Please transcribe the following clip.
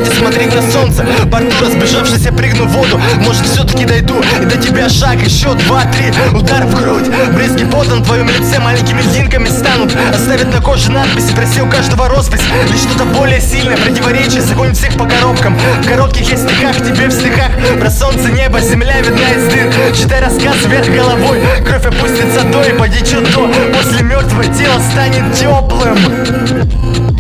природе смотреть на солнце. По рту разбежавшись, прыгну в воду. Может, все-таки дойду, и до тебя шаг, еще 2-3. Удар в грудь, брызги пота на твоем лице маленькими льдинками станут. Оставят на коже надписи, проси у каждого роспись. Лишь что-то более сильное, противоречие, загонит всех по коробкам. В коротких есть стихах, тебе в стихах. Про солнце, небо, земля видна из дыр. Читай рассказ вверх головой, кровь опустится до и потечет до. После мертвое тело станет теплым.